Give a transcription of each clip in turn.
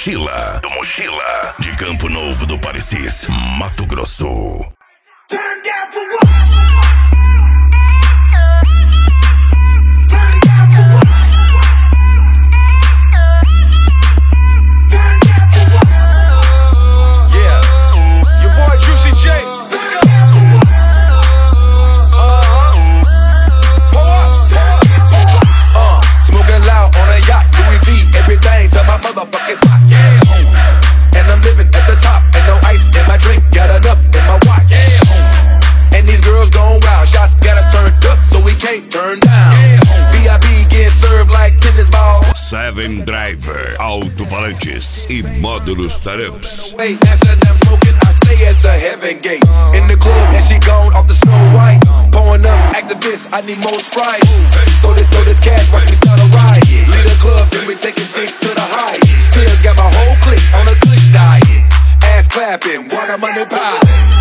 Mochila. De Campo Novo do Parecis, Mato Grosso. Turn down for what? Motherfucking hot, yeah. And I'm living at the top, and no ice in my drink, got enough in my watch, yeah. And these girls gone wild, shots got us turned up, so we can't turn down. VIP getting served like tennis ball. Seven Driver, alto-falantes e módulos Taramps. Wait, after that smoking, I stay at the heaven gate. In the club, and she gone off the Snow White. Pouring up activists, I need more Sprite. Throw this cash, watch me start a riot. Lead a club, then we taking chicks to the high. Still got my whole clique on a click diet. Ass clapping, water money piling.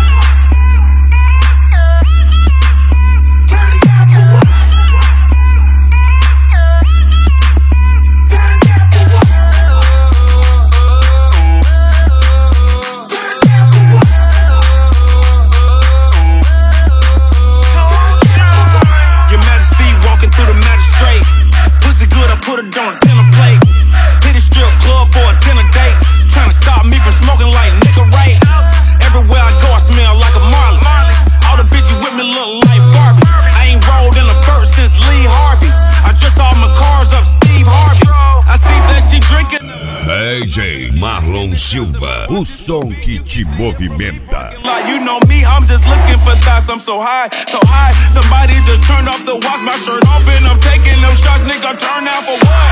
Put it on a dinner plate. Hit a strip club for a dinner date. Trying to stop me from smoking like nigga right. Everywhere I go I smell like a Marley. All the bitches with me look like Barbie. I ain't rolled in a verse since Lee Harvey. I dress all my cars up Steve Harvey. I see that she drinking. DJ Marlon Silva, o som que te movimenta. Like you know me, I'm just looking for thoughts. I'm so high, so high. Somebody just turned off the watch, my shirt off, and I'm taking them shots. Nigga, turn out for what?